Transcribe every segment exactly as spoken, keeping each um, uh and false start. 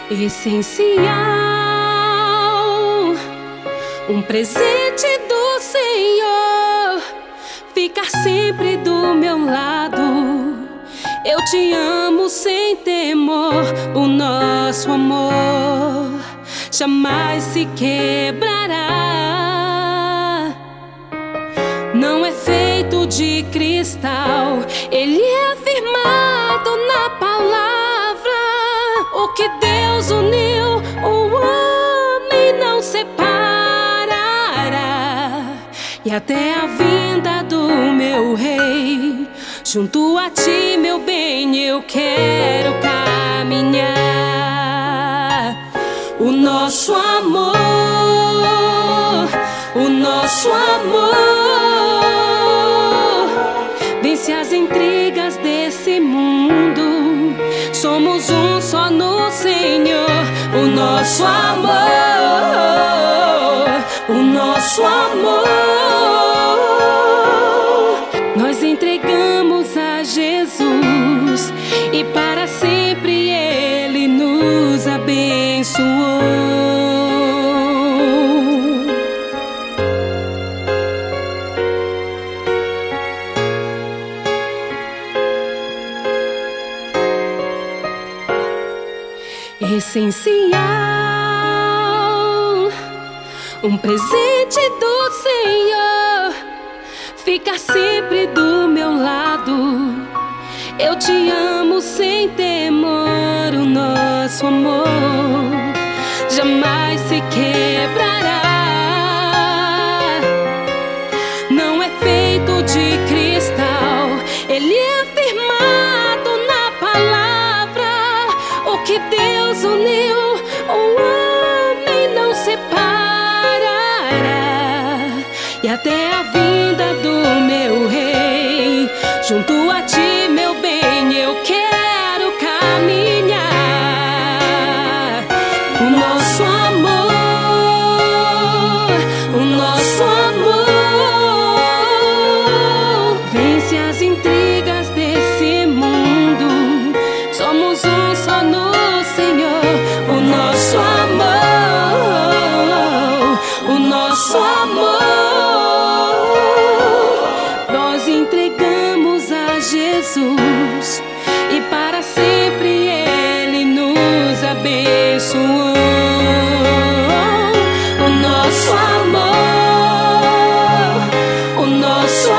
essencial, um presente do Senhor, ficar sempre do meu lado. Eu te amo sem temor, o nosso amor jamais se quebrará. Não é feito de cristal, ele é firmado na palavra. O que Deus uniu, o homem não separará. E até a vinda do meu rei, junto a ti, meu bem, eu quero caminhar. O nosso amor, o nosso amor vence as intrigas desse mundo. Somos um só no Senhor. O nosso amor, o nosso amor, nós entregamos a Jesus e para sempre Ele nos abençoou. Essencial, um presente do Senhor, ficar sempre do meu lado. Eu te amo sem temor, o nosso amor jamais se quebrará. Não é feito de cristal, ele é firmado na palavra. O que Deus uniu, o homem não separará. E até a vinda do meu rei, junto a ti, meu bem, eu quero caminhar. O nosso amor, o nosso amor vence as intrigas desse mundo. Somos um só no Senhor. O nosso amor, o nosso amor, nós entregamos a Jesus e para sempre Ele nos abençoou. O nosso amor, o nosso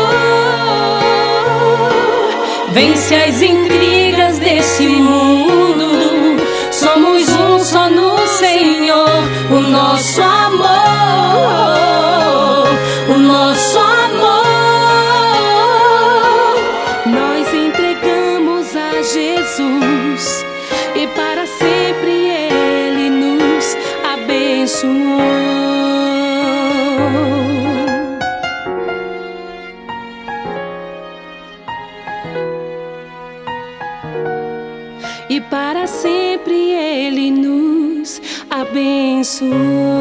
amor vence as intrigas desse mundo. Somos um só no Senhor. O nosso amor, o nosso amor, nós entregamos a Jesus e para sempre Ele nos abençoou. E para sempre Ele nos abençoou.